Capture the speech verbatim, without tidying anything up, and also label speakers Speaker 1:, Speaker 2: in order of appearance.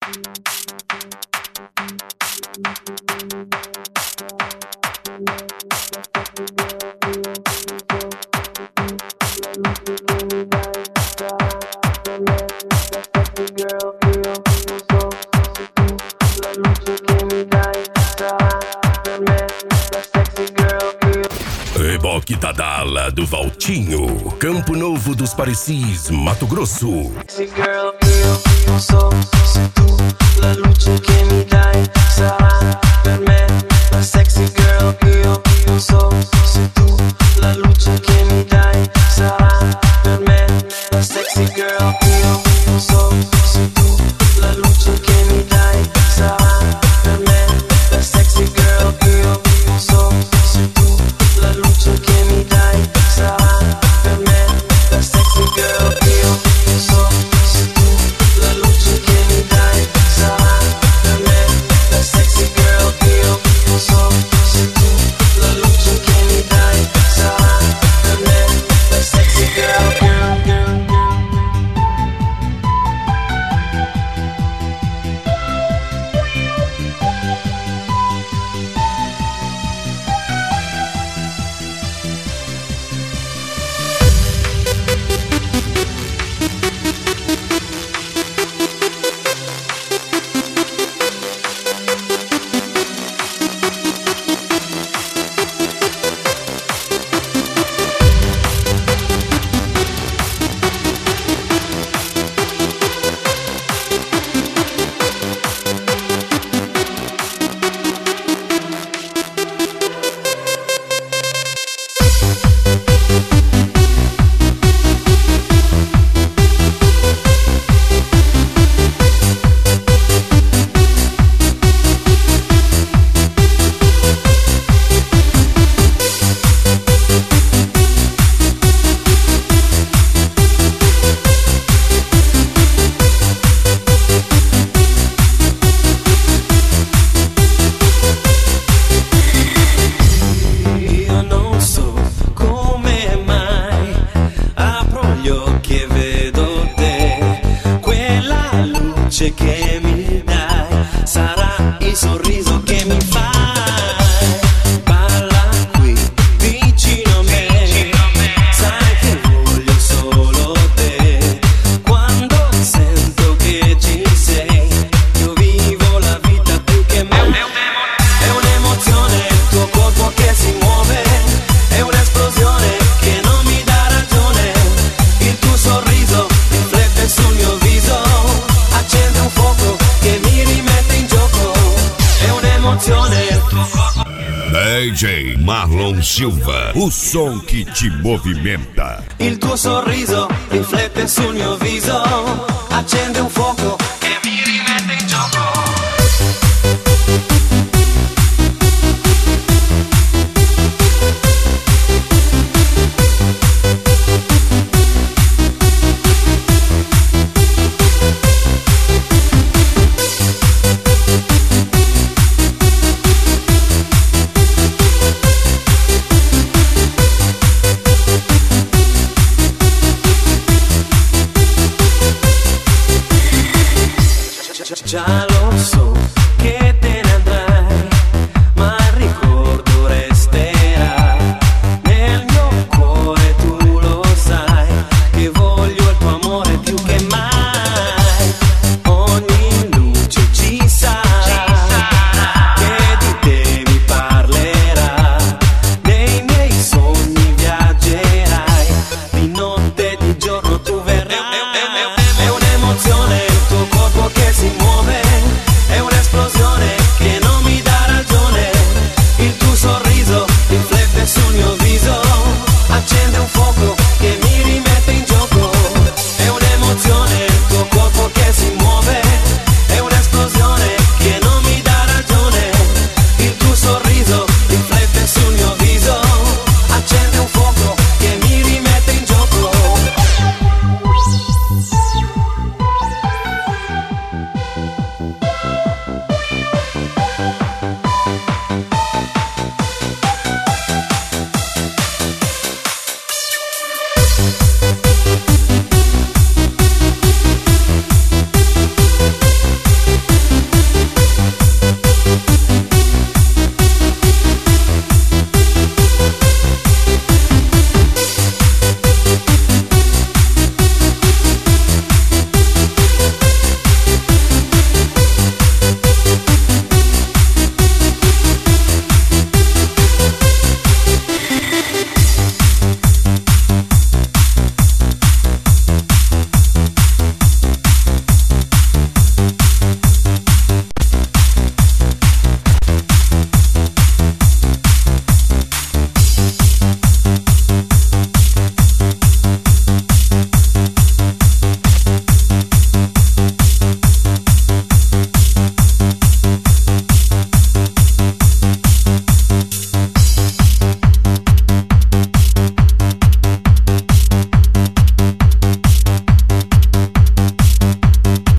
Speaker 1: Tadal do Valtinho, Campo Novo dos Parecis, Mato Grosso.
Speaker 2: Sexy girl, io, io so, sei tu, la luce che mi dai, sarà per me. La sexy girl, io, io so, sei tu, la luce che mi dai, sarà per me. La sexy girl, io, io so, sei tu, la luce che mi dai, sarà per me. La sexy girl, io, io so, sei tu, la luce che mi dai, sarà per me. La sexy girl, io, io so, sei tu, la luce che mi dai, sarà per me. La sexy girl, io, io so, sei tu, la luce che mi dai, sarà per me. La sexy girl, girl, girl, girl.
Speaker 3: Che mi dai sarà il sorriso che mi fai. Balla qui vicino a me, sai che voglio solo te. Quando sento che ci sei, io vivo la vita più che mai. È un'emozione il tuo corpo che si muove, è un'esplosione che non mi dà ragione. Il tuo sorriso riflette sul mio viso, accende un fuoco che mi rimette in gioco. È un'emozione il tuo corpo.
Speaker 1: D J Marlon Silva, o som que te movimenta.
Speaker 3: Il tuo sorriso riflette sul mio viso, accende un fuoco che mi rimette in gioco. Già lo so